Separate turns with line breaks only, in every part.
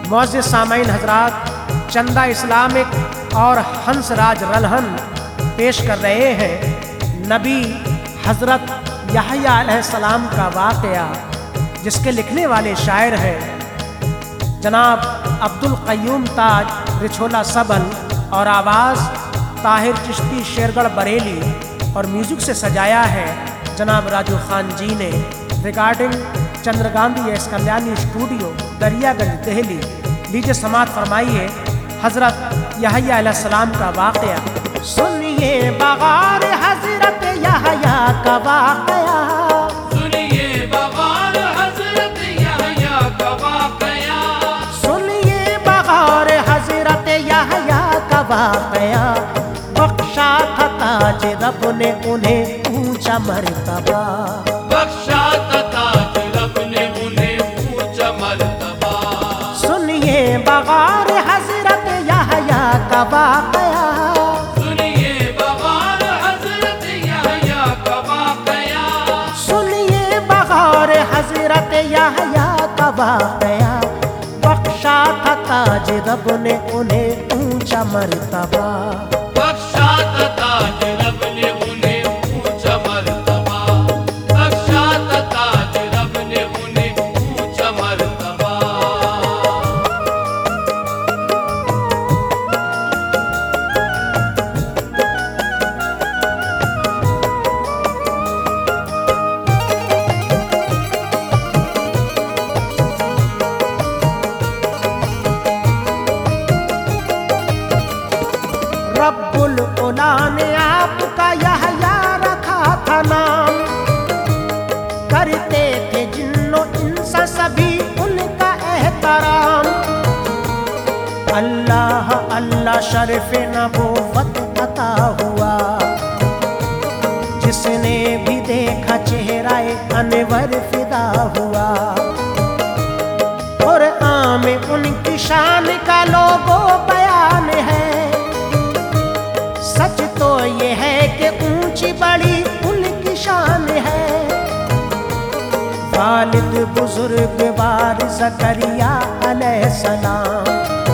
मौज़िज़ सामाईन हजरात, चंदा इस्लामिक और हंसराज रलहन पेश कर रहे हैं नबी हज़रत याहया अलैहिस्सलाम का वाक़या, जिसके लिखने वाले शायर हैं जनाब अब्दुल क़य्यूम ताज रिछोला सबल और आवाज़ ताहिर चिश्ती शेरगढ़ बरेली और म्यूज़िक से सजाया है जनाब राजू खान जी ने। Recording Chandragandhi S Kalyani studio, Daryaganj, Delhi. लीजिए समाअत फरमाइए हज़रत याहया अलैहिस्सलाम का वाक़या। सुनिए बग़ार हज़रत याहया का वाक़या,
सुनिए बग़ार हज़रत याहया का वाक़या,
सुनिए बग़ार हज़रत याहया का वाक़या। बख्शा था ताज रब ने उन्हें ऊंचा मर्तबा,
बख्शा था ताज रब ने उन्हें ऊंचा मर्तबा।
सुनिए बग़ार हज़रत याहया का वाक़या,
सुनिए बग़ार हज़रत याहया का वाक़या,
सुनिए बग़ार हज़रत याहया का वाक़या। बख्शा था ताज रब ने उन्हें ऊंचा मर्तबा,
बख्शा था ताज रब ने उन्हें ऊंचा मर्तबा, बख्शा था ताज रब ने उन्हें ऊंचा मर्तबा।
रब्बुल उला ने आपका याहया रखा था नाम। करते थे जिन्नो इंसा सभी उनका एहतराम। अल्लाह अल्लाह शर्फ नबूवत अता हुआ, जिसने भी देखा चेहराए अनवर फिदा हुआ। कुरान में उनकी शान का लोगो बयान है। सच तो ये है कि ऊंची बड़ी उनकी शान है। वालिद बुजुर्ग बार ज़करिया अलैहिस्सलाम,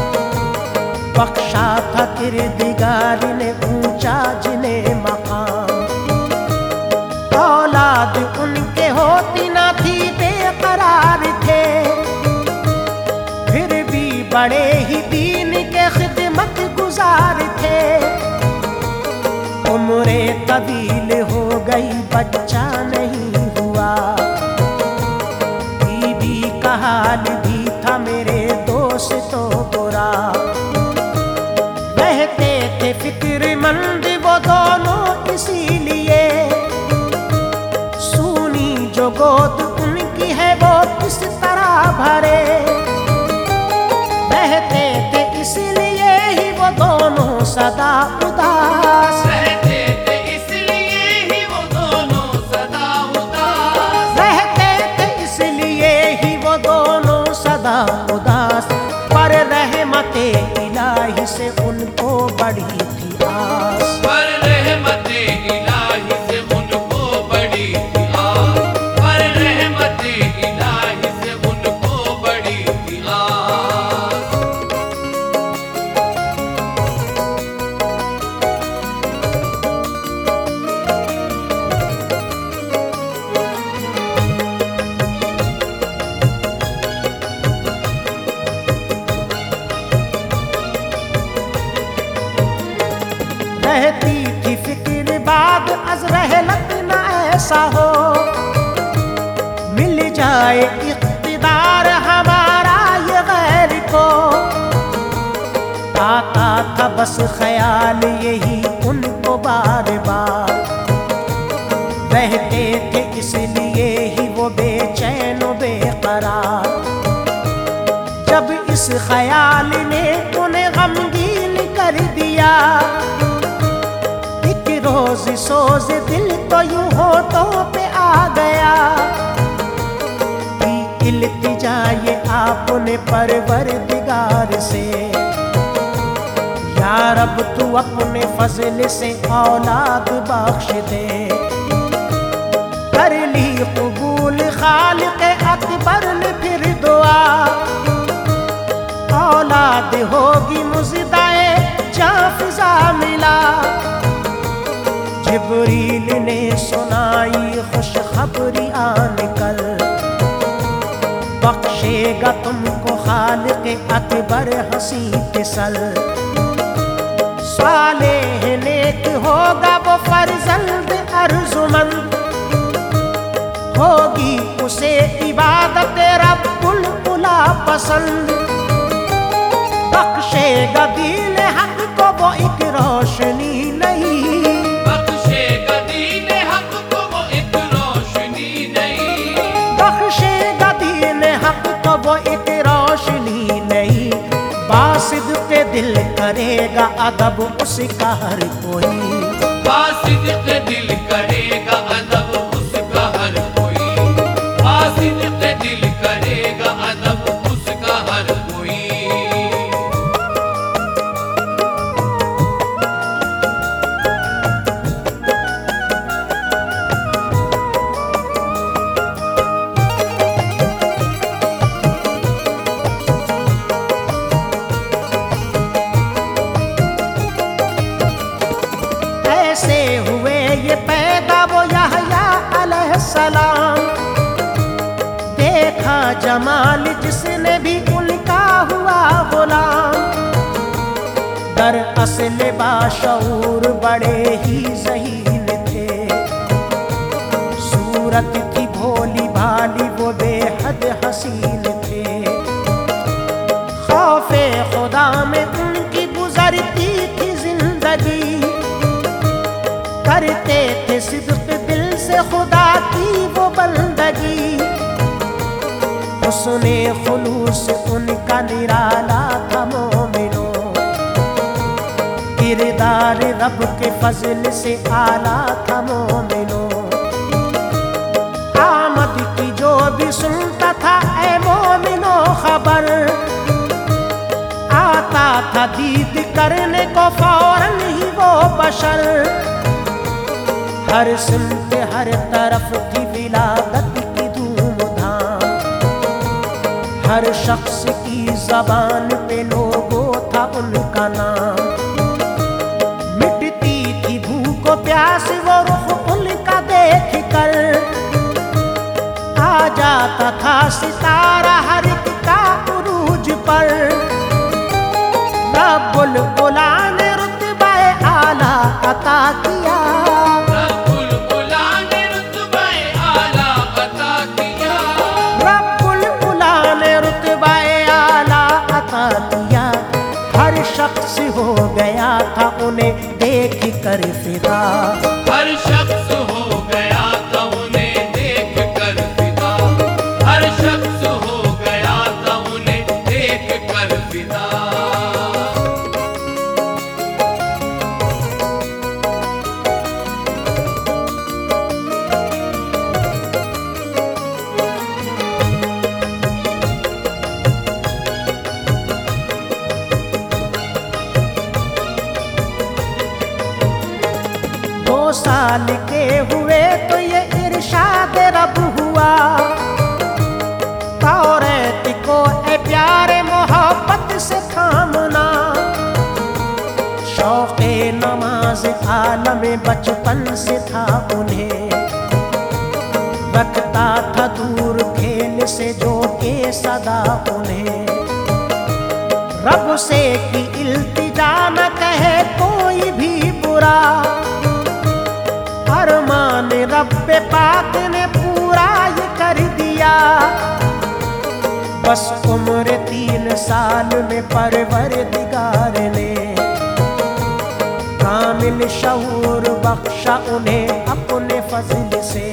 बख्शा था किरदिगार ने ऊंचा जिन्हें मकाम। औलाद उनके होती ना थी बेकरार थे, फिर भी बड़े ही दीन के खिदमत गुजार थे। उम्रे तवील हो गई बच्चा नहीं हुआ, बीबी का हाल भी था मेरे दोस्तों बुरा। रहते थे फिक्रमंद वो दोनों इसीलिए, सूनी जो गोद उनकी है वो किस तरह भरे। रहते थे इसलिए ही वो दोनों सदा उदास,
रहते थे इसलिए ही वो दोनों सदा उदास,
रहते थे इसलिए ही वो दोनों सदा उदास। पर रहमते इलाही से उनको बड़ी थी आस,
पर रहमते इलाही से उनको बड़ी थी आस, पर रहमते इलाही से उनको बड़ी थी आस।
रहती थी फिक्र बाद अज रहलत न ऐसा हो, मिल जाए इख्तिदार हमारा ये गैर को। आता था बस ख्याल यही उनको बार बार, रहते थे इसलिए ही वो बेचैन व बेकरार। जब इस ख्याल ने उन्हें गमगीन कर दिया, एक रोज सोज दिल तो यूं होठों पे आ गया। की इल्तिजा ये आपने परवरदिगार से, या रब तू अपने फजल से औलाद बख्श दे। कर ली कबूल खालिक अकबर ने फिर दुआ, बाद होगी मुजदाए जहाँ फिजा मिला। जिब्रील ने सुनाई खुशखबरी आने कल, बख्शेगा तुमको खालिक अकबर हंसी फिसल। सालेह नेक होगा वो फर्जंद अर्जुमंद, होगी उसे इबादत रब्बुल उला पसंद। बख्शेगा दीन हक को वो एक रोशनी नहीं,
बख्शेगा दीन हक को वो एक रोशनी नहीं,
बख्शेगा दीन हक को वो एक रोशनी नहीं। बासिद पे दिल करेगा अदब उसका हर कोई,
बासिद पे दिल करेगा अदब उसका हर कोई, बासिद पे दिल करेगा अदब उसका हर कोई।
ऐसे हुए ये पैदा वो यहया अलैहिस्सलाम, देखा जमाल जिसने भी उनका हुआ गुलाम। दरअसल बाशऊर बड़े ही ज़हीन थे, सूरत थी भोली भाली वो बेहद हसीन थे। खौफे खुदा में उनकी गुजरती थी जिंदगी, करते थे सिद्क दिल से खुदा की वो बंदगी। हुस्ने खुलूस उनका निराला था मोमिनो, किरदार रब के फजल से आला था मोमिनो। आमद की जो भी सुनता था ऐ मोमिनो खबर, आता था दीद करने को फौरन ही वो बशर। हर सुनते हर तरफ थी विलादत की धूमधाम, हर शख्स की जबान पे लोगो था उनका नाम। मिटती थी भूख प्यास वो रुख उनका देख कर, आ जाता था सितारा हर एक का उरूज पर। रब्बुल उला ने रुतबा आला अता किया, शख्स हो गया था उन्हें देख कर फिदा।
हर शख्स हो गया था उन्हें देख कर फिदा, हर शख्स हो गया था उन्हें देख कर फिदा।
साल के हुए तो ये इरशाद रब हुआ, तौरात को ए प्यारे मोहब्बत से थामना। शौक़े नमाज आलम बचपन से था उन्हें, रखता था दूर खेल से जो के सदा उन्हें। रब से की इल्तिजा न कहे कोई भी बुरा, अरमान रब्बे पाक ने पूरा ये कर दिया। बस उम्र 3 साल में परवरदिगार ने कामिल शऊर बख्शा उन्हें अपने फजल से।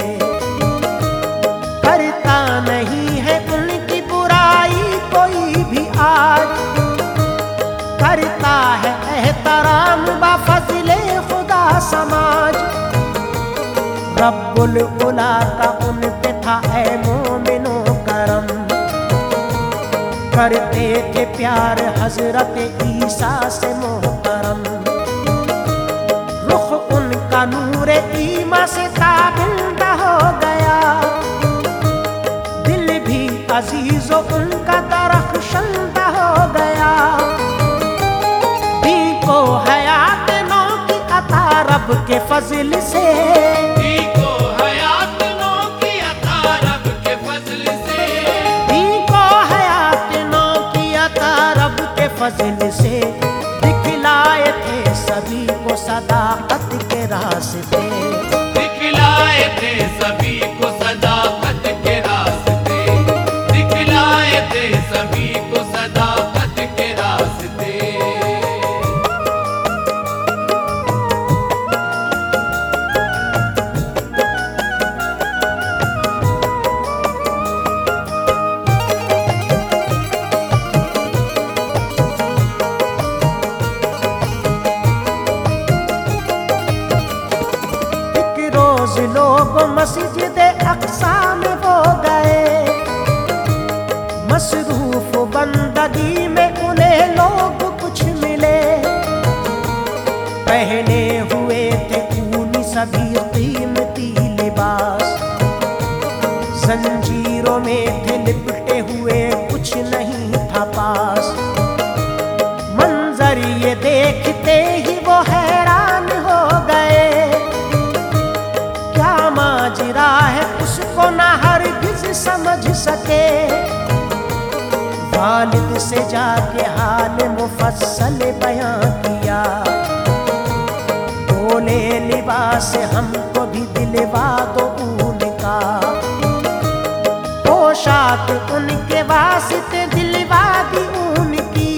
करता नहीं है उनकी बुराई कोई भी आज, करता है एहतराम बा फजले खुदा समाज। रब्बुल उला का उन पे था ऐ मोमिनो करम, करते थे प्यार हजरत ईसा से मोहतरम। रुख उनका नूरे ईमा से ताबिंदा हो गया, दिल भी अजीजो उनका दरख्शंदा हो गया। के फजल से,
दी को हयात नौ की अता रब के फजल से,
दी को हयात नौ की अता रब के फजल से, दिखलाए थे सभी को सदाकत के रास्ते,
दिखलाए थे सभी को सदाकत के रास्ते, दिखलाए थे सभी को सदाकत के रास्ते।
एक रोज लोग मस्जिद अक्सा में वो गए, मसरूफ बंदगी में उन्हें लोग कुछ मिले, पहने हुए थे ऊनी सभी कीमती लिबास, जंजीरों में थे लिपटे हुए कुछ नहीं था पास। मंजर ये देखते ही वो हैरान हो गए, क्या माजरा है उसको ना हरगिज समझ सके। वालिद से जाके हाल मुफस्सल बयां किया, बोले लिबास हमको भी दिलवा दो उनका, पोशाक उनके वास्ते दिलवा दी उनकी,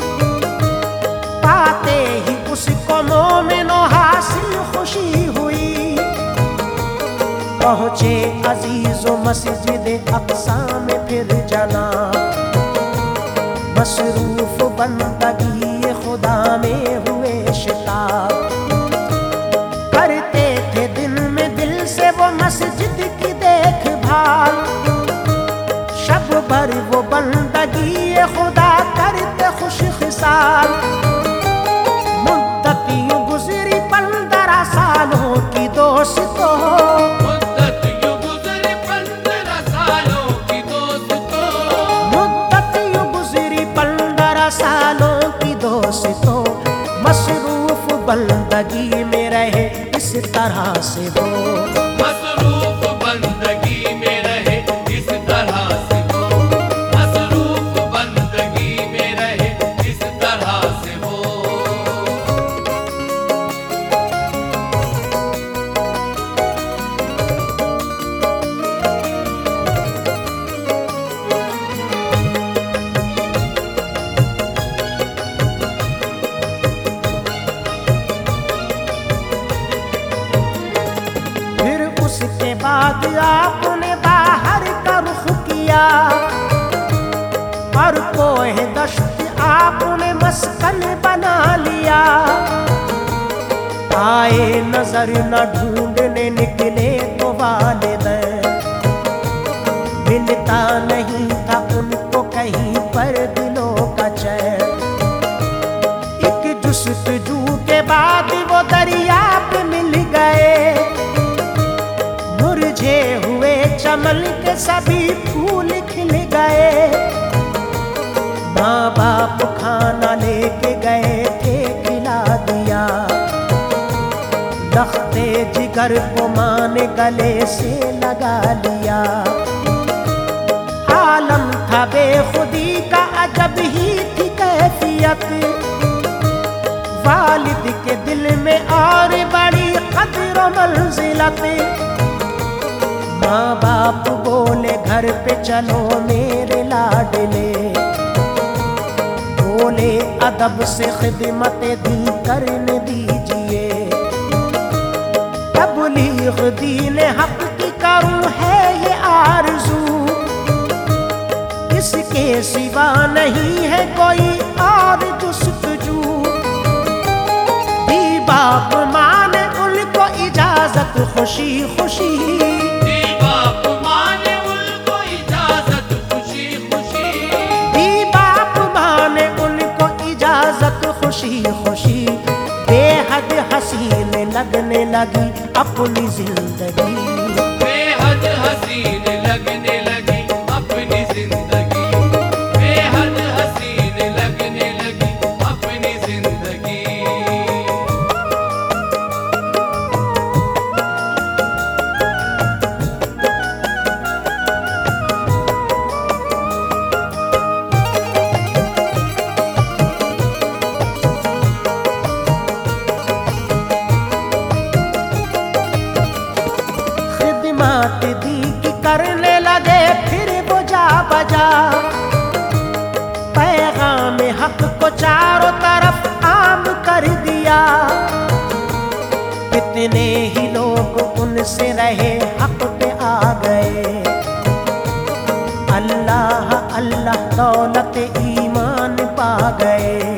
पाते ही उसको मोमिनो हासिल खुशी हुई। पहुंचे अजीजो मस्जिद अक्सा में फिर जना, मसरूफ बंदगी खुदा में हुए शिताब, करते थे दिन में दिल से वो मस्जिद की देखभाल, शब भर वो बंदगी खुदा करते खुश खिसाल। मुद्दत यूं गुजरी 15 सालों की दोस्तों,
मुद्दत यूं गुजरी 15 सालों की दोस्तों,
मुद्दत यूं गुजरी 15 सालों की दोस्तों, मसरूफ बंदगी में रहे इस तरह से वो,
मसरूफ बंदगी में रहे इस तरह से वो, मसरूफ बंदगी में रहे इस तरह से वो।
फिर उसके बाद आपने बाहर का रुख किया, और कोह दश्त आपने मस्कन बना लिया। आए नजर न ढूंढने निकले तो वालिदैन, मिलता नहीं था उनको कहीं पर दिलों का चैन। एक जुस्तजू के बाद वो दरिया पे मिल गए, मुरझे हुए चमन के सभी फूल खिल गए। माँ बाप खाना लेके गए थे खिला दिया, लख्ते जिगर को माँ ने गले से लगा लिया। आलम था बेखुदी का अजब ही थी कैफियत, वालिद के दिल में और बड़ी कद्र मंजिलत। माँ बाप बोले घर पे चलो मेरे लाडले, बोले अदब से खिदमत दी करने दीजिए। तबलीग दीन हक की करूं है ये आरज़ू, इसके सिवा नहीं है कोई और जुस्तजू। दी बाप माँ ने उनको इजाजत खुशी खुशी,
दी बाप माँ ने उनको इजाजत खुशी खुशी,
दी बाप माँ ने उनको इजाजत खुशी खुशी। बेहद हसीन लगने लगी अपनी जिंदगी,
बेहद हसीन लगने लगी अपनी जिंदगी, बेहद हसीन लगने लगी अपनी जिंदगी।
लगे फिर वो जा बजा, पैगाम हक को चारों तरफ आम कर दिया। कितने ही लोग उनसे रहे हक पे आ गए, अल्लाह अल्लाह दौलत ईमान पा गए।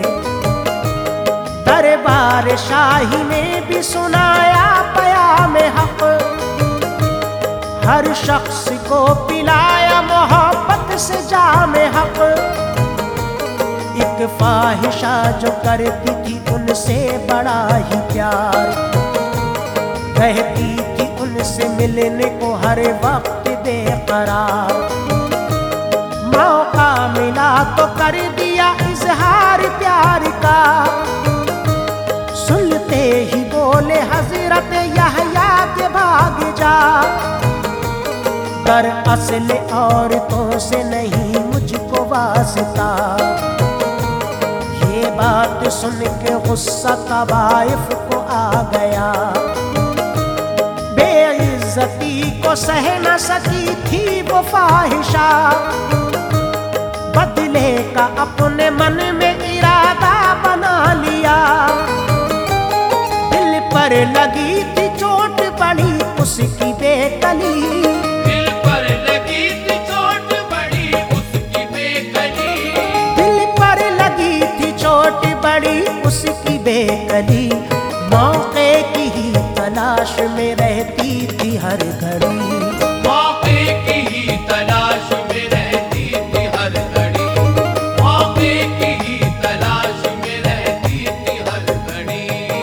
दरबार शाही ने भी सुनाया पयाम हक, हर शख्स को पिलाया मोहब्बत से जाम हक। एक फाहिशा जो करती थी उनसे बड़ा ही प्यार, रहती थी उनसे मिलने को हर वक्त बेकरार। मौका मिला तो कर दिया इजहार प्यार का, सुनते ही बोले हजरत यहया के भाग जा। दरअसल औरतों से नहीं मुझको वास्ता, ये बात सुन के गुस्सा तवाइफ को आ गया। बेइज्जती को सह न सकी थी वो फाहिशा, बदले का अपने मन में इरादा बना लिया। दिल पर लगी थी चोट बड़ी उसकी बेकली,
दिल पर लगी थी चोट बड़ी उसकी बेकली,
दिल पर लगी थी चोट बड़ी उसकी बेकली। मौके की ही तलाश में रहती थी हर घड़ी,
मौके की ही तलाश में रहती थी हर घड़ी, मौके की ही तलाश में रहती थी हर घड़ी।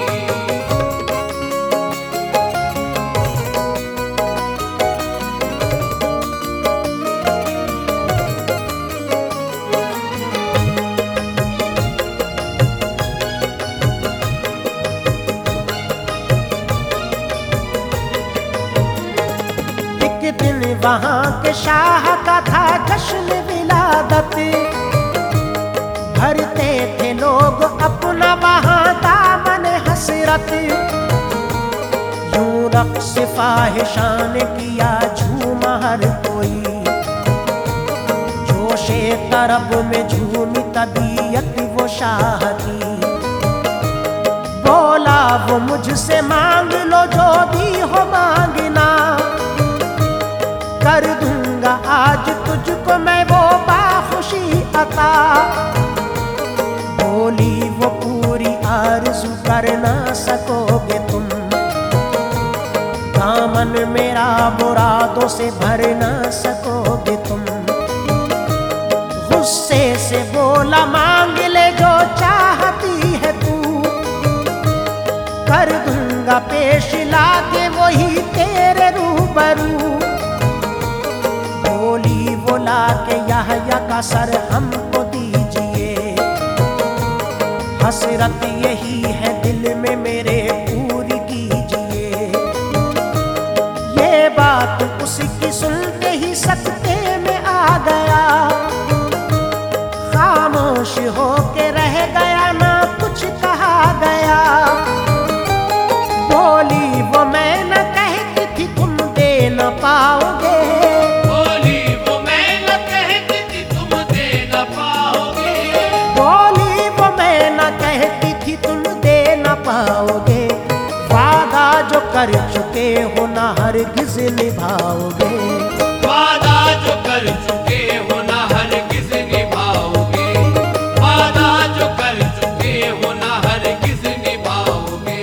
एक दिन वहां के शाह का था जश्न विलादत, भरते थे लोग अपना वहां दामन हसरत। यूं रक्स फाहिशा ने किया झूमा हर कोई, जोशे तरब में झूमी तबीयत वो शाह की। बोला वो मुझसे मांग लो जो भी हो मांगना, कर दूंगा आज तुझको मैं वो बाखुशी अता। बोली वो पूरी आरज़ू कर ना सकोगे तुम, दामन मेरा मुरादों से भर ना सकोगे तुम। गुस्से से बोला मांग ले जो चाहती है तू, कर दूंगा पेश लाके वही तेरे रूबरू। बोली वो लाके यहया का सर हमको दीजिए, हसरत यही है दिल में मेरे पूरी कीजिए। ये बात उसकी सुनते ही सकते में आ गया, खामोश होके रह गया ना कुछ कहा गया। बोली वो मैं न कहती थी तुम दे न पाओगे,
बोली वो मैं न कहती थी तुम दे न पाओगे,
बोली वो मैं न कहती थी तुम दे न पाओगे। वादा जो कर चुके हो ना हरगिज़ निभाओगे,
वादा जो कर चुके हो ना हरगिज़ निभाओगे, वादा जो कर चुके हो ना हरगिज़ निभाओगे।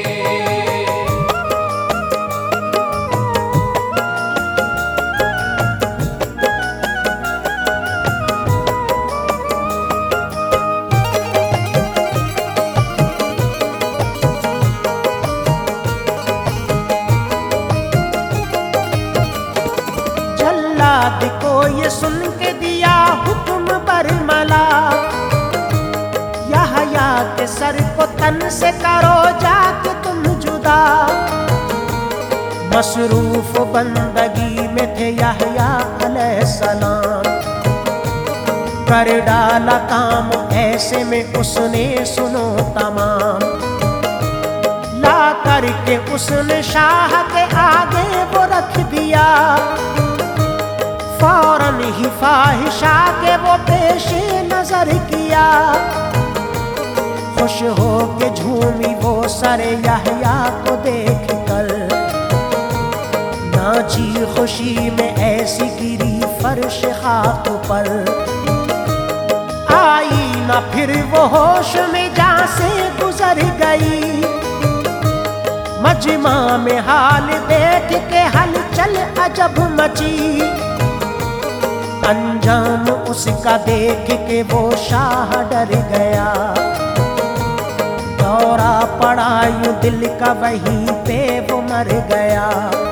जल्लाद को ये सुन के दिया हुक्म बरमला, यहया के सर को तन से करो जाके तुम जुदा। मसरूफ बंदगी में थे यहया अलैहिस्सलाम, कर डाला काम ऐसे में उसने सुनो तमाम। ला करके उसने शाह के आगे वो रख दिया, फौरन ही फाहिशा के वो पेशे नजर किया। खुश हो के झूमी वो सरे यहया को देख कर, नाची खुशी में ऐसी गिरी फर्श खाक पर। आई न फिर वो होश में जहाँ से गुजर गई, मजमा में हाल देख के हलचल अजब मची। अंजाम उसका देख के वो शाह डर गया, दौरा पड़ा यूं दिल का वहीं पे वो मर गया।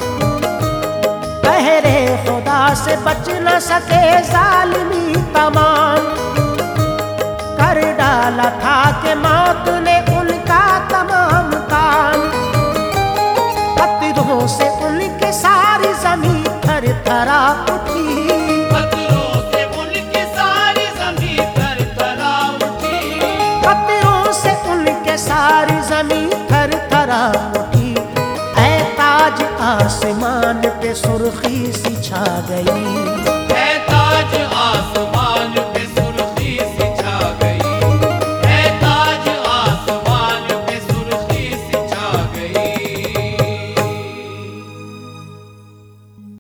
पहरे खुदा से बच न सके जालिमी तमाम, कर डाला था कि मौत ने उनका तमाम काम। पत्थरों से उनकी सारी जमीन थर थरा उठी,
पत्थरों से उनकी सारी जमीन थर थरा उठी।
पत्थरों से उनके सारी जमीन थर थरा उठी। ऐ ताज आसमान पे सुर्खी सी छा गई,